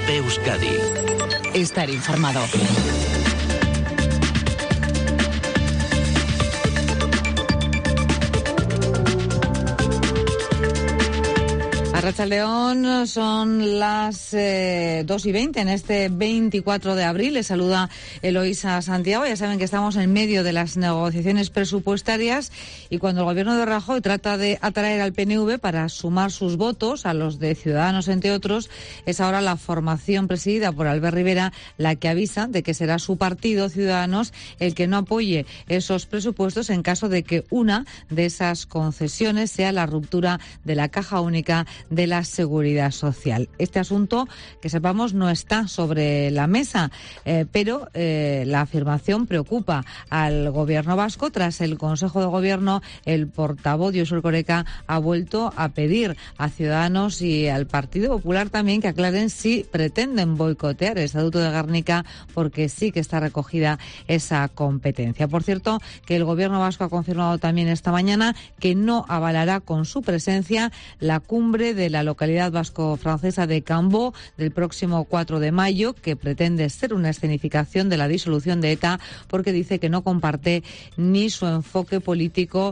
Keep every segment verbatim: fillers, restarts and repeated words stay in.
Cope Euskadi. Estar informado. Arratsaldeón, son las eh, dos y veinte en este veinticuatro de abril. Les saluda Eloísa Santiago. Ya saben que estamos en medio de las negociaciones presupuestarias y cuando el gobierno de Rajoy trata de atraer al P N V para sumar sus votos a los de Ciudadanos, entre otros, es ahora la formación presidida por Albert Rivera la que avisa de que será su partido, Ciudadanos, el que no apoye esos presupuestos en caso de que una de esas concesiones sea la ruptura de la caja única de la Seguridad Social. Este asunto, que sepamos, no está sobre la mesa, eh, pero eh, la afirmación preocupa al gobierno vasco. Tras el Consejo de Gobierno, el portavoz Josu Erkoreka ha vuelto a pedir a Ciudadanos y al Partido Popular también que aclaren si pretenden boicotear el Estatuto de Gernika, porque sí que está recogida esa competencia. Por cierto, que el gobierno vasco ha confirmado también esta mañana que no avalará con su presencia la cumbre de la localidad vasco-francesa de Cambó del próximo cuatro de mayo, que pretende ser una escenificación de la disolución de ETA, porque dice que no comparte ni su enfoque político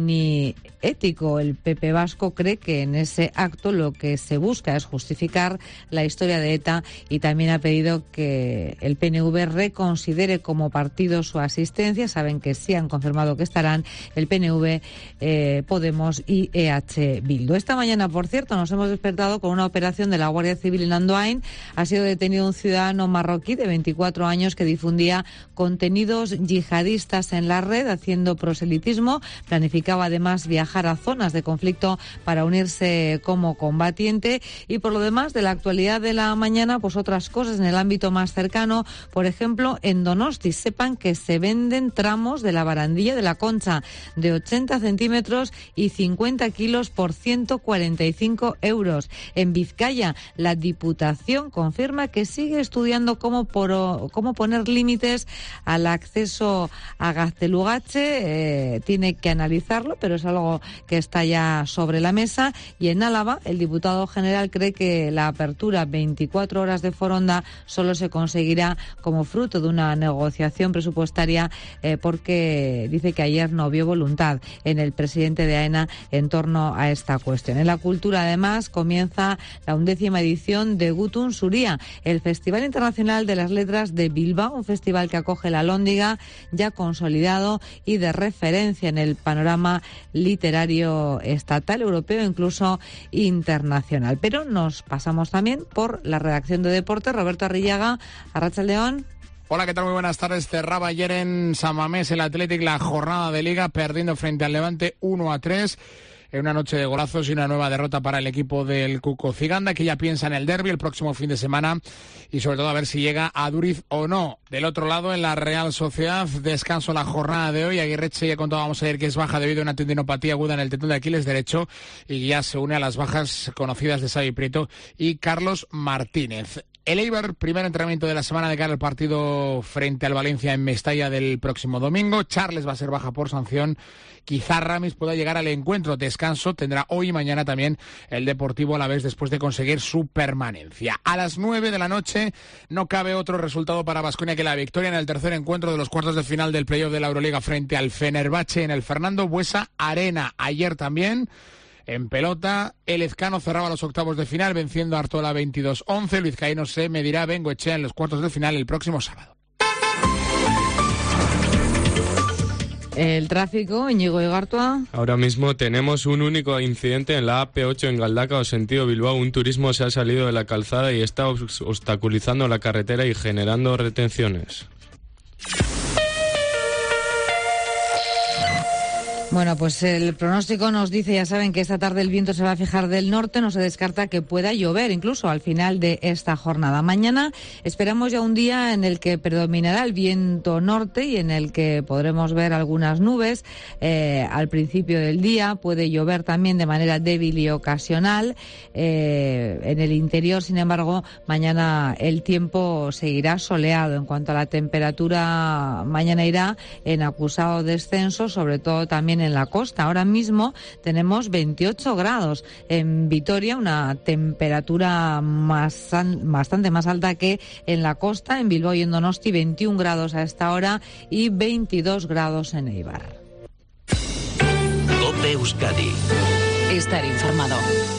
ni ético. El P P vasco cree que en ese acto lo que se busca es justificar la historia de ETA y también ha pedido que el P N V reconsidere como partido su asistencia. Saben que sí han confirmado que estarán el P N V, eh, Podemos y E H Bildu. Esta mañana, por cierto, nos hemos despertado con una operación de la Guardia Civil en Andoain. Ha sido detenido un ciudadano marroquí de veinticuatro años que difundía contenidos yihadistas en la red, haciendo proselitismo. Planificaba además viajar a zonas de conflicto para unirse como combatiente. Y por lo demás, de la actualidad de la mañana, pues otras cosas en el ámbito más cercano. Por ejemplo, en Donosti, sepan que se venden tramos de la barandilla de la Concha de ochenta centímetros y cincuenta kilos por ciento cuarenta y cinco euros. En Vizcaya, la Diputación confirma que sigue estudiando cómo, por, cómo poner límites al acceso a Gaztelugatxe. Eh, tiene que analizarlo, pero es algo que está ya sobre la mesa. Y en Álava, el diputado general cree que la apertura veinticuatro horas de Foronda solo se conseguirá como fruto de una negociación presupuestaria, eh, porque dice que ayer no vio voluntad en el presidente de AENA en torno a esta cuestión. En la cultura, además, comienza la undécima edición de Gutun Zuria, el Festival Internacional de las Letras de Bilbao, un festival que acoge la Alhóndiga, ya consolidado y de referencia en el panorama literario estatal, europeo e incluso internacional. Pero nos pasamos también por la redacción de deportes. Roberto Arrillaga, Arratsaldeón. Hola, ¿qué tal? Muy buenas tardes. Cerraba ayer en San Mamés el Athletic la jornada de Liga, perdiendo frente al Levante uno a tres. En una noche de golazos y una nueva derrota para el equipo del Cuco Ciganda, que ya piensa en el derbi el próximo fin de semana y sobre todo a ver si llega a Duriz o no. Del otro lado, en la Real Sociedad, descanso la jornada de hoy. Aguirreche, ya contábamos ayer que es baja debido a una tendinopatía aguda en el tendón de Aquiles derecho y ya se une a las bajas conocidas de Xavi Prieto y Carlos Martínez. El Eibar, primer entrenamiento de la semana de cara al partido frente al Valencia en Mestalla del próximo domingo. Charles va a ser baja por sanción. Quizá Ramis pueda llegar al encuentro. Descanso tendrá hoy y mañana también el Deportivo Alavés después de conseguir su permanencia. A las nueve de la noche no cabe otro resultado para Baskonia que la victoria en el tercer encuentro de los cuartos de final del playoff de la Euroliga frente al Fenerbahce en el Fernando Buesa Arena. Ayer también, en pelota, el Ezcano cerraba los octavos de final venciendo a Artola veintidós once. El vizcaíno se medirá a Bengoechea en los cuartos de final el próximo sábado. El tráfico, Íñigo Igartua. Ahora mismo tenemos un único incidente en la A P ocho en Galdacao, sentido Bilbao. Un turismo se ha salido de la calzada y está obstaculizando la carretera y generando retenciones. Bueno, pues el pronóstico nos dice, ya saben, que esta tarde el viento se va a fijar del norte, no se descarta que pueda llover incluso al final de esta jornada. Mañana esperamos ya un día en el que predominará el viento norte y en el que podremos ver algunas nubes. Eh, al principio del día puede llover también de manera débil y ocasional. Eh, en el interior, sin embargo, mañana el tiempo seguirá soleado. En cuanto a la temperatura, mañana irá en acusado descenso, sobre todo también en la costa. Ahora mismo tenemos veintiocho grados en Vitoria, una temperatura más, bastante más alta que en la costa. En Bilbao y en Donosti veintiún grados a esta hora y veintidós grados en Eibar. COPE Euskadi. Estar informado.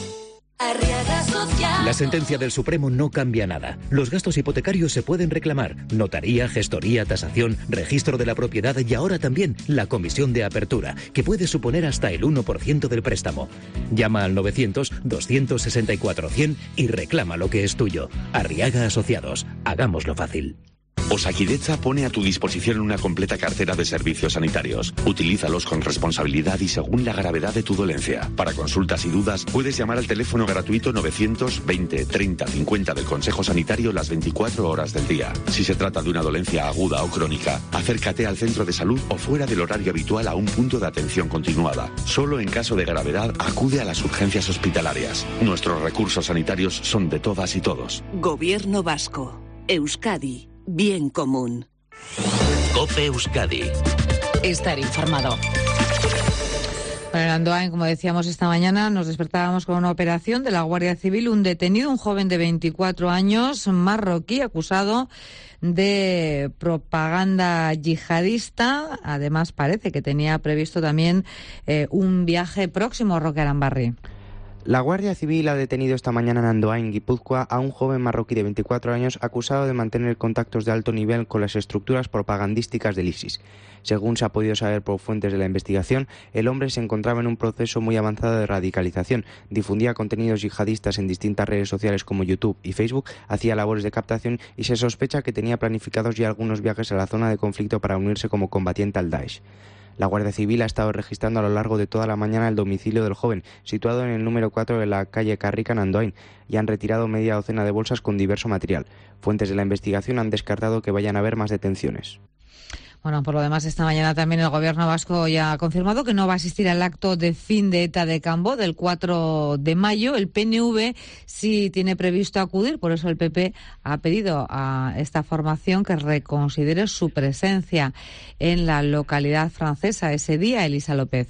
La sentencia del Supremo no cambia nada. Los gastos hipotecarios se pueden reclamar. Notaría, gestoría, tasación, registro de la propiedad y ahora también la comisión de apertura, que puede suponer hasta el uno por ciento del préstamo. Llama al novecientos, doscientos sesenta y cuatro, cien y reclama lo que es tuyo. Arriaga Asociados. Hagámoslo fácil. Osakidetza pone a tu disposición una completa cartera de servicios sanitarios. Utilízalos con responsabilidad y según la gravedad de tu dolencia. Para consultas y dudas, puedes llamar al teléfono gratuito novecientos veinte treinta cincuenta del Consejo Sanitario las veinticuatro horas del día. Si se trata de una dolencia aguda o crónica, acércate al centro de salud o fuera del horario habitual a un punto de atención continuada. Solo en caso de gravedad, acude a las urgencias hospitalarias. Nuestros recursos sanitarios son de todas y todos. Gobierno vasco. Euskadi. Bien común. COPE Euskadi. Estar informado. Bueno, en Andoain, como decíamos esta mañana, nos despertábamos con una operación de la Guardia Civil. Un detenido, un joven de veinticuatro años, marroquí, acusado de propaganda yihadista. Además, parece que tenía previsto también eh, un viaje próximo a Roque Arambarri. La Guardia Civil ha detenido esta mañana en Andoain, Guipúzcoa, a un joven marroquí de veinticuatro años acusado de mantener contactos de alto nivel con las estructuras propagandísticas del ISIS. Según se ha podido saber por fuentes de la investigación, el hombre se encontraba en un proceso muy avanzado de radicalización, difundía contenidos yihadistas en distintas redes sociales como YouTube y Facebook, hacía labores de captación y se sospecha que tenía planificados ya algunos viajes a la zona de conflicto para unirse como combatiente al Daesh. La Guardia Civil ha estado registrando a lo largo de toda la mañana el domicilio del joven, situado en el número cuatro de la calle Carrica en Andoain, y han retirado media docena de bolsas con diverso material. Fuentes de la investigación han descartado que vayan a haber más detenciones. Bueno, por lo demás, esta mañana también el Gobierno vasco ya ha confirmado que no va a asistir al acto de fin de ETA de Cambó del cuatro de mayo. El P N V sí tiene previsto acudir, por eso el P P ha pedido a esta formación que reconsidere su presencia en la localidad francesa ese día. Elisa López.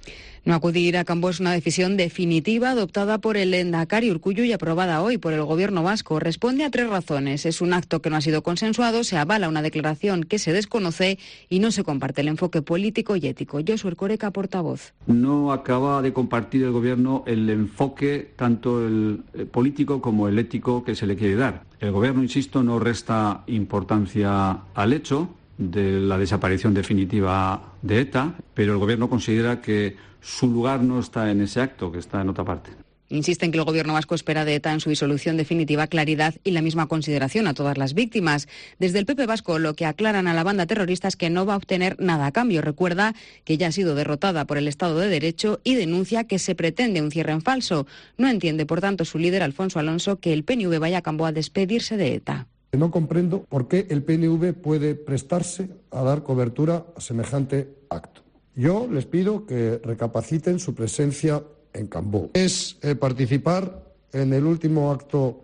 No acudir a Cambó es una decisión definitiva adoptada por el Lehendakari Urkullu y aprobada hoy por el Gobierno vasco. Responde a tres razones. Es un acto que no ha sido consensuado, se avala una declaración que se desconoce y no se comparte el enfoque político y ético. Josu Erkoreka, portavoz. No acaba de compartir el Gobierno el enfoque, tanto el político como el ético, que se le quiere dar. El Gobierno, insisto, no resta importancia al hecho de la desaparición definitiva de ETA, pero el Gobierno considera que su lugar no está en ese acto, que está en otra parte. Insiste en que el Gobierno vasco espera de ETA en su disolución definitiva claridad y la misma consideración a todas las víctimas. Desde el P P vasco lo que aclaran a la banda terrorista es que no va a obtener nada a cambio. Recuerda que ya ha sido derrotada por el Estado de Derecho y denuncia que se pretende un cierre en falso. No entiende, por tanto, su líder, Alfonso Alonso, que el P N V vaya a Cambó a despedirse de ETA. No comprendo por qué el P N V puede prestarse a dar cobertura a semejante acto. Yo les pido que recapaciten su presencia en Cambó. Es eh, participar en el último acto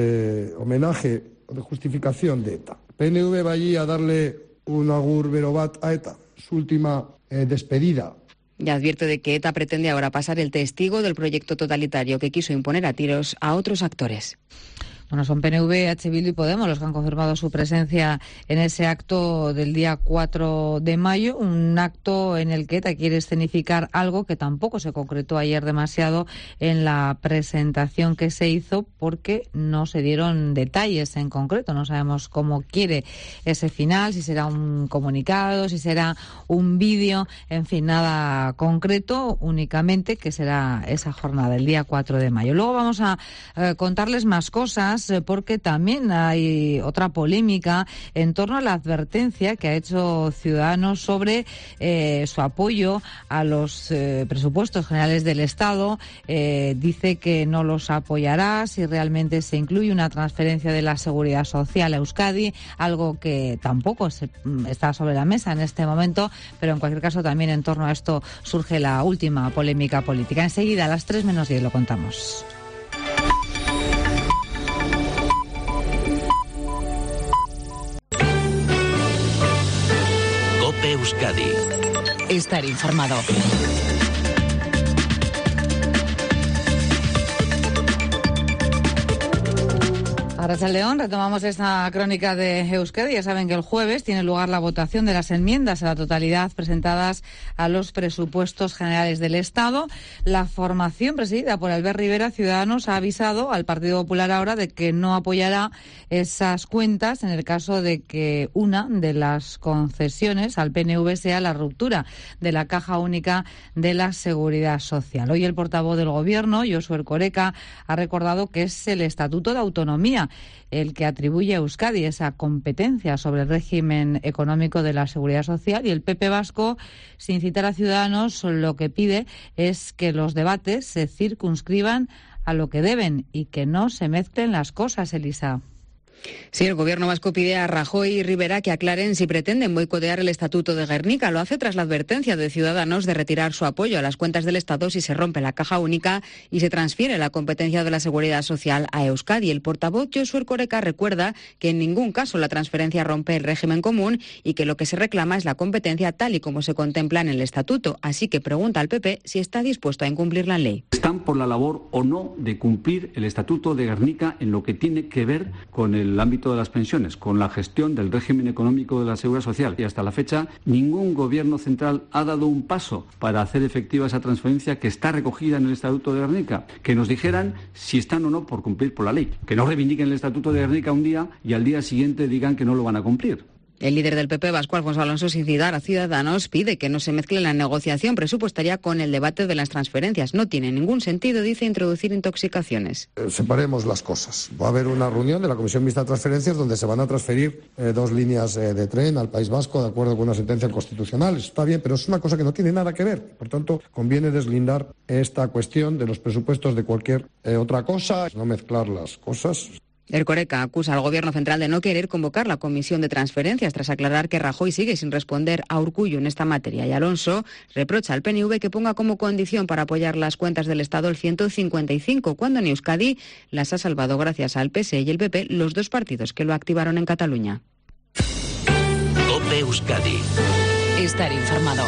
de homenaje o de justificación de ETA. P N V va allí a darle un agur berobat a ETA, su última eh, despedida. Ya advierte de que ETA pretende ahora pasar el testigo del proyecto totalitario que quiso imponer a tiros a otros actores. Bueno, son P N V, H. Bildu y Podemos los que han confirmado su presencia en ese acto del día cuatro de mayo, un acto en el que ETA quiere escenificar algo que tampoco se concretó ayer demasiado en la presentación que se hizo porque no se dieron detalles en concreto. No sabemos cómo quiere ese final, si será un comunicado, si será un vídeo, en fin, nada concreto, únicamente que será esa jornada, el día cuatro de mayo. Luego vamos a eh, contarles más cosas, porque también hay otra polémica en torno a la advertencia que ha hecho Ciudadanos sobre eh, su apoyo a los eh, presupuestos generales del Estado. Eh, dice que no los apoyará si realmente se incluye una transferencia de la Seguridad Social a Euskadi, algo que tampoco se, está sobre la mesa en este momento, pero en cualquier caso también en torno a esto surge la última polémica política. Enseguida, a las tres menos diez, lo contamos. COPE Euskadi. Estar informado. Arratsaldeón, retomamos esta crónica de Euskadi. Ya saben que el jueves tiene lugar la votación de las enmiendas a la totalidad presentadas a los presupuestos generales del Estado. La formación presidida por Albert Rivera, Ciudadanos, ha avisado al Partido Popular ahora de que no apoyará esas cuentas en el caso de que una de las concesiones al P N V sea la ruptura de la Caja Única de la Seguridad Social. Hoy el portavoz del Gobierno, Josu Erkoreka, ha recordado que es el Estatuto de Autonomía el que atribuye a Euskadi esa competencia sobre el régimen económico de la Seguridad Social, y el P P vasco, sin citar a Ciudadanos, lo que pide es que los debates se circunscriban a lo que deben y que no se mezclen las cosas, Elisa. Sí, el Gobierno vasco pide a Rajoy y Rivera que aclaren si pretenden boicotear el Estatuto de Gernika. Lo hace tras la advertencia de Ciudadanos de retirar su apoyo a las cuentas del Estado si se rompe la Caja Única y se transfiere la competencia de la Seguridad Social a Euskadi. El portavoz Josu Erkoreka recuerda que en ningún caso la transferencia rompe el régimen común y que lo que se reclama es la competencia tal y como se contempla en el Estatuto. Así que pregunta al P P si está dispuesto a incumplir la ley. ¿Están por la labor o no de cumplir el Estatuto de Gernika en lo que tiene que ver con el el ámbito de las pensiones, con la gestión del régimen económico de la Seguridad Social? Y hasta la fecha, ningún gobierno central ha dado un paso para hacer efectiva esa transferencia que está recogida en el Estatuto de Gernika. Que nos dijeran si están o no por cumplir por la ley. Que no reivindiquen el Estatuto de Gernika un día y al día siguiente digan que no lo van a cumplir. El líder del P P vasco, Alfonso Alonso, sin citar a Ciudadanos, pide que no se mezcle la negociación presupuestaria con el debate de las transferencias. No tiene ningún sentido, dice, introducir intoxicaciones. Eh, separemos las cosas. Va a haber una reunión de la Comisión Mixta de Transferencias donde se van a transferir eh, dos líneas eh, de tren al País Vasco de acuerdo con una sentencia constitucional. Eso está bien, pero es una cosa que no tiene nada que ver. Por tanto, conviene deslindar esta cuestión de los presupuestos de cualquier eh, otra cosa, no mezclar las cosas. Erkoreka acusa al Gobierno central de no querer convocar la comisión de transferencias tras aclarar que Rajoy sigue sin responder a Urkullu en esta materia. Y Alonso reprocha al P N V que ponga como condición para apoyar las cuentas del Estado el ciento cincuenta y cinco, cuando en Euskadi las ha salvado gracias al P S E y el P P, los dos partidos que lo activaron en Cataluña. COPE Euskadi. Estar informado.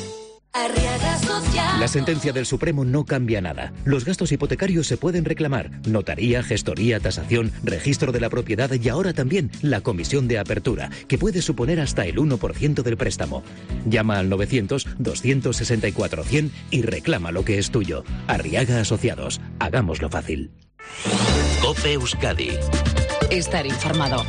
La sentencia del Supremo no cambia nada. Los gastos hipotecarios se pueden reclamar. Notaría, gestoría, tasación, registro de la propiedad y ahora también la comisión de apertura, que puede suponer hasta el uno por ciento del préstamo. Llama al novecientos, doscientos sesenta y cuatro, cien y reclama lo que es tuyo. Arriaga Asociados. Hagámoslo fácil. COPE Euskadi. Estar informado.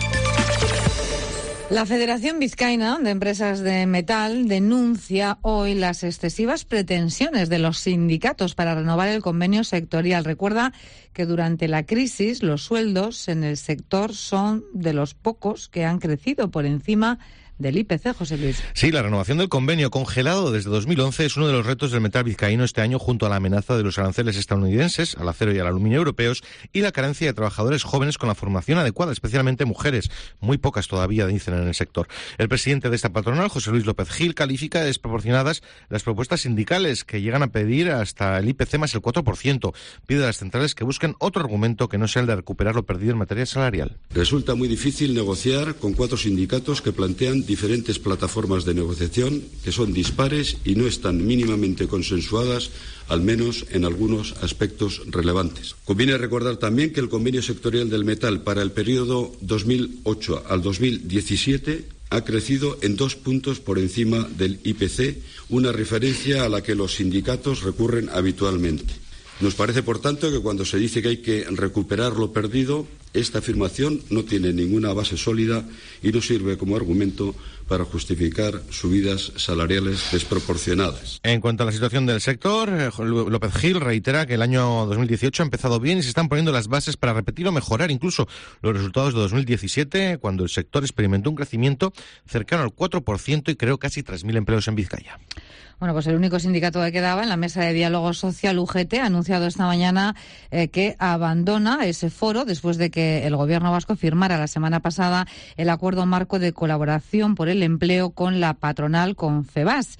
La Federación Vizcaína de Empresas de Metal denuncia hoy las excesivas pretensiones de los sindicatos para renovar el convenio sectorial. Recuerda que durante la crisis los sueldos en el sector son de los pocos que han crecido por encima del I P C, José Luis. Sí, la renovación del convenio congelado desde dos mil once es uno de los retos del metal vizcaíno este año, junto a la amenaza de los aranceles estadounidenses al acero y al aluminio europeos y la carencia de trabajadores jóvenes con la formación adecuada, especialmente mujeres, muy pocas todavía, dicen, en el sector. El presidente de esta patronal, José Luis López Gil, califica de desproporcionadas las propuestas sindicales que llegan a pedir hasta el I P C más el cuatro por ciento. Pide a las centrales que busquen otro argumento que no sea el de recuperar lo perdido en materia salarial. Resulta muy difícil negociar con cuatro sindicatos que plantean diferentes plataformas de negociación que son dispares y no están mínimamente consensuadas, al menos en algunos aspectos relevantes. Conviene recordar también que el convenio sectorial del metal para el periodo dos mil ocho al dos mil diecisiete ha crecido en dos puntos por encima del I P C, una referencia a la que los sindicatos recurren habitualmente. Nos parece, por tanto, que cuando se dice que hay que recuperar lo perdido, esta afirmación no tiene ninguna base sólida y no sirve como argumento para justificar subidas salariales desproporcionadas. En cuanto a la situación del sector, López Gil reitera que el año dos mil dieciocho ha empezado bien y se están poniendo las bases para repetir o mejorar incluso los resultados de dos mil diecisiete, cuando el sector experimentó un crecimiento cercano al cuatro por ciento y creó casi tres mil empleos en Vizcaya. Bueno, pues el único sindicato que quedaba en la mesa de diálogo social, U G T, ha anunciado esta mañana eh, que abandona ese foro después de que el Gobierno vasco firmara la semana pasada el acuerdo marco de colaboración por el empleo con la patronal Confebask.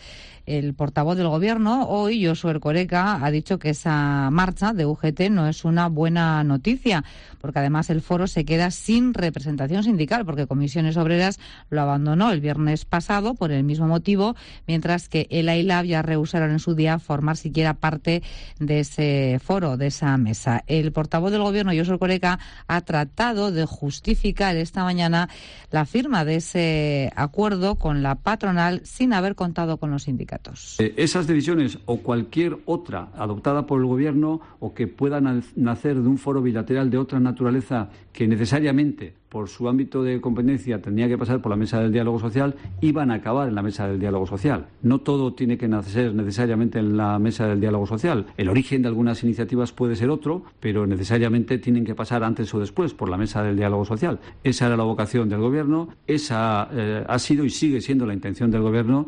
El portavoz del Gobierno, hoy, Josu Erkoreka, ha dicho que esa marcha de U G T no es una buena noticia, porque además el foro se queda sin representación sindical, porque Comisiones Obreras lo abandonó el viernes pasado por el mismo motivo, mientras que ELA y LAB ya rehusaron en su día formar siquiera parte de ese foro, de esa mesa. El portavoz del Gobierno, Josu Erkoreka, ha tratado de justificar esta mañana la firma de ese acuerdo con la patronal sin haber contado con los sindicatos. Eh, esas decisiones o cualquier otra adoptada por el Gobierno o que puedan nacer de un foro bilateral de otra naturaleza que necesariamente por su ámbito de competencia tendría que pasar por la mesa del diálogo social, iban a acabar en la mesa del diálogo social. No todo tiene que nacer necesariamente en la mesa del diálogo social. El origen de algunas iniciativas puede ser otro, pero necesariamente tienen que pasar antes o después por la mesa del diálogo social. Esa era la vocación del Gobierno, esa eh, ha sido y sigue siendo la intención del Gobierno.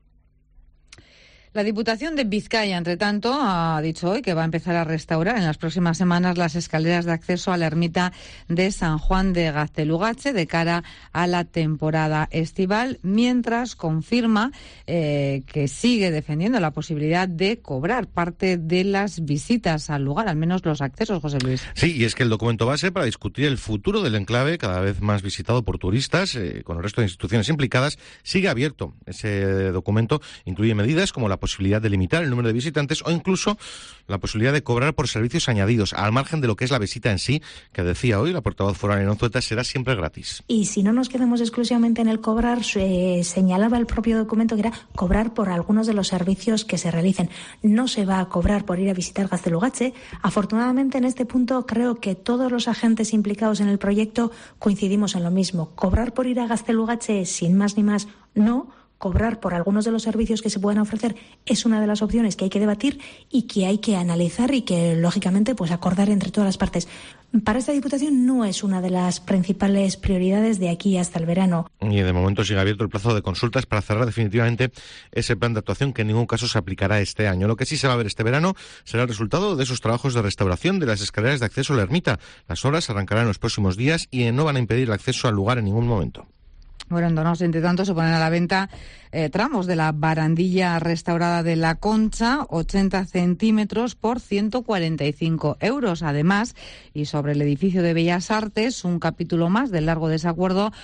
La Diputación de Vizcaya, entre tanto, ha dicho hoy que va a empezar a restaurar en las próximas semanas las escaleras de acceso a la ermita de San Juan de Gaztelugatxe de cara a la temporada estival, mientras confirma eh, que sigue defendiendo la posibilidad de cobrar parte de las visitas al lugar, al menos los accesos, José Luis. Sí, y es que el documento base para discutir el futuro del enclave, cada vez más visitado por turistas, eh, con el resto de instituciones implicadas, sigue abierto. Ese documento incluye medidas como la posibilidad de limitar el número de visitantes o incluso la posibilidad de cobrar por servicios añadidos, al margen de lo que es la visita en sí, que decía hoy la portavoz foral en Onzueta, será siempre gratis. Y si no nos quedamos exclusivamente en el cobrar, eh, señalaba el propio documento que era cobrar por algunos de los servicios que se realicen. No se va a cobrar por ir a visitar Gaztelugatxe. Afortunadamente, en este punto creo que todos los agentes implicados en el proyecto coincidimos en lo mismo. Cobrar por ir a Gaztelugatxe, sin más ni más, no. Cobrar por algunos de los servicios que se puedan ofrecer es una de las opciones que hay que debatir y que hay que analizar y que, lógicamente, pues acordar entre todas las partes. Para esta Diputación no es una de las principales prioridades de aquí hasta el verano. Y de momento sigue abierto el plazo de consultas para cerrar definitivamente ese plan de actuación que en ningún caso se aplicará este año. Lo que sí se va a ver este verano será el resultado de esos trabajos de restauración de las escaleras de acceso a la ermita. Las obras arrancarán en los próximos días y no van a impedir el acceso al lugar en ningún momento. Bueno, en Donostia, entre tanto, se ponen a la venta eh, tramos de la barandilla restaurada de La Concha, ochenta centímetros por ciento cuarenta y cinco euros. Además, y sobre el edificio de Bellas Artes, un capítulo más del largo desacuerdo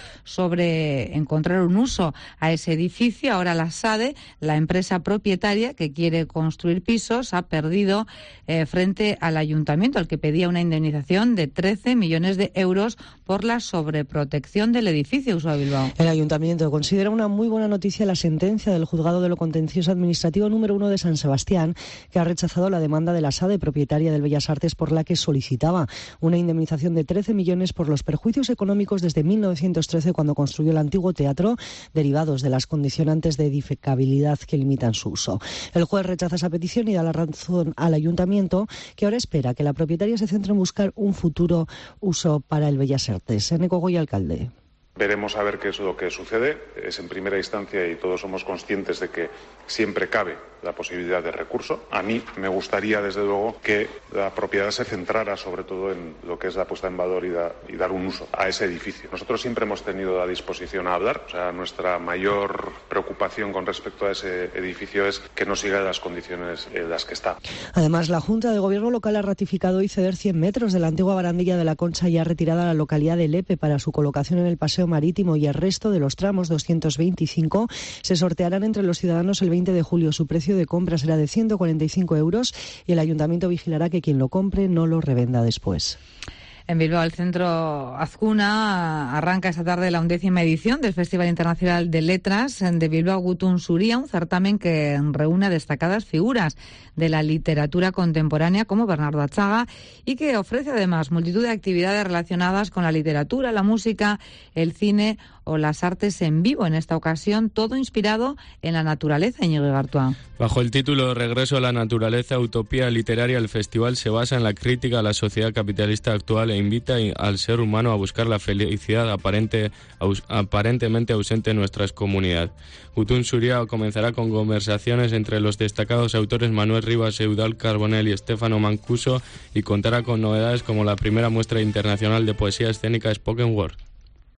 sobre encontrar un uso a ese edificio. Ahora la SADE, la empresa propietaria que quiere construir pisos, ha perdido eh, frente al ayuntamiento, al que pedía una indemnización de trece millones de euros por la sobreprotección del edificio. Usual Bilbao. El ayuntamiento considera una muy buena noticia la sentencia del Juzgado de lo Contencioso Administrativo número uno de San Sebastián, que ha rechazado la demanda de la SADE, propietaria del Bellas Artes, por la que solicitaba una indemnización de trece millones por los perjuicios económicos desde mil novecientos trece, cuando construyó el antiguo teatro, derivados de las condicionantes de edificabilidad que limitan su uso. El juez rechaza esa petición y da la razón al ayuntamiento, que ahora espera que la propietaria se centre en buscar un futuro uso para el Bellas Artes. Eneco Goya, alcalde. Veremos a ver qué es lo que sucede. Es en primera instancia y todos somos conscientes de que siempre cabe la posibilidad de recurso. A mí me gustaría, desde luego, que la propiedad se centrara sobre todo en lo que es la puesta en valor y, da, y dar un uso a ese edificio. Nosotros siempre hemos tenido la disposición a hablar. O sea, nuestra mayor preocupación con respecto a ese edificio es que no siga las condiciones en las que está. Además, la Junta de Gobierno local ha ratificado hoy ceder cien metros de la antigua barandilla de La Concha ya retirada a la localidad de Lepe para su colocación en el paseo marítimo, y el resto de los tramos, doscientos veinticinco, se sortearán entre los ciudadanos el veinte de julio. Su precio de compra será de ciento cuarenta y cinco euros y el ayuntamiento vigilará que quien lo compre no lo revenda después. En Bilbao, el Centro Azcuna arranca esta tarde la undécima edición del Festival Internacional de Letras de Bilbao Gutun Zuria, un certamen que reúne a destacadas figuras de la literatura contemporánea como Bernardo Atxaga y que ofrece además multitud de actividades relacionadas con la literatura, la música, el cine o las artes en vivo. En esta ocasión, todo inspirado en la naturaleza, Íñigo Gartua. Bajo el título Regreso a la naturaleza, utopía literaria, el festival se basa en la crítica a la sociedad capitalista actual e invita al ser humano a buscar la felicidad aparente, aus, aparentemente ausente en nuestras comunidades. Gutun Zuria comenzará con conversaciones entre los destacados autores Manuel Rivas, Eudald Carbonell y Stefano Mancuso, y contará con novedades como la primera muestra internacional de poesía escénica Spoken Word.